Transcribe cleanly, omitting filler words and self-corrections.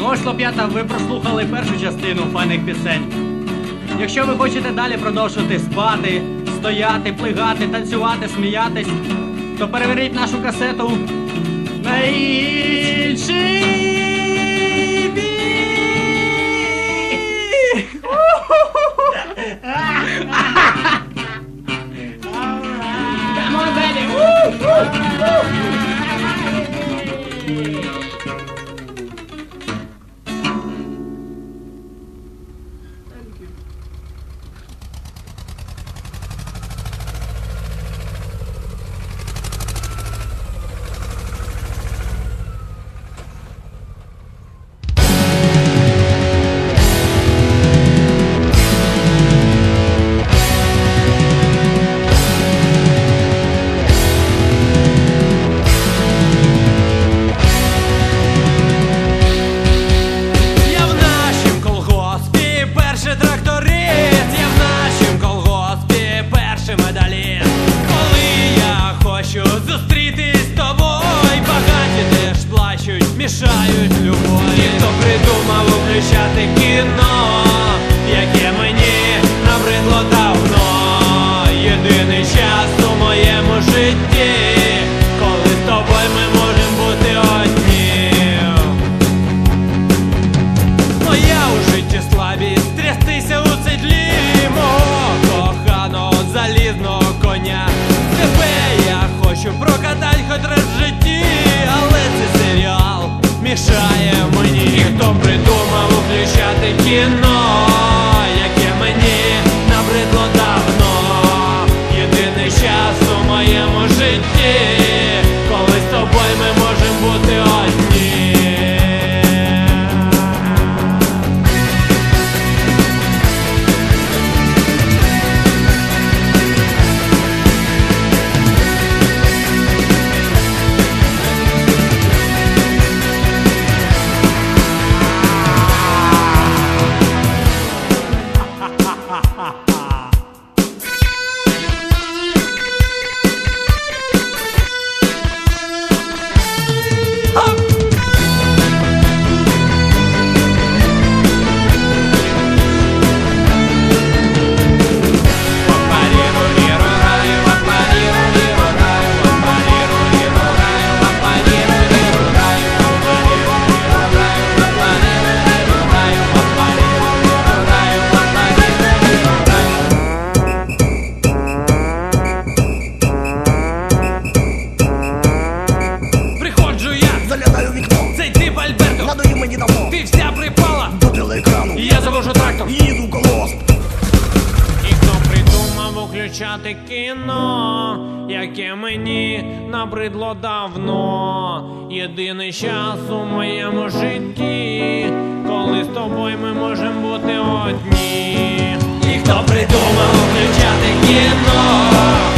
Ось хлоп'ята, ви прослухали першу частину файних пісень. Якщо ви хочете далі продовжувати спати, стояти, плигати, танцювати, сміятись, то переверніть нашу касету на інший бік. Come on, baby! Зустрітись з тобою, багаті теж плачуть, мішають любові. Ті, хто придумав включати кіно, яке мені набридло давно. Єдиний час у моєму житті, коли з тобою ми можемо бути одні. Моя у житті слабість трястися у седлі мого коханого залізного коня. Тебе я хочу прокатать хоч раз в житті, але цей серіал мішає мені. І хто придумав включати кіно, яке мені набридло давно. Єдиний час у моєму житті, коли з тобою ми можемо бути одні. Ти вся припала до телеекрану. Я завожу трактор, їду колос. І хто придумав включати кіно, яке мені набридло давно. Єдиний час у моєму житті, коли з тобою ми можемо бути одні. І хто придумав включати кіно,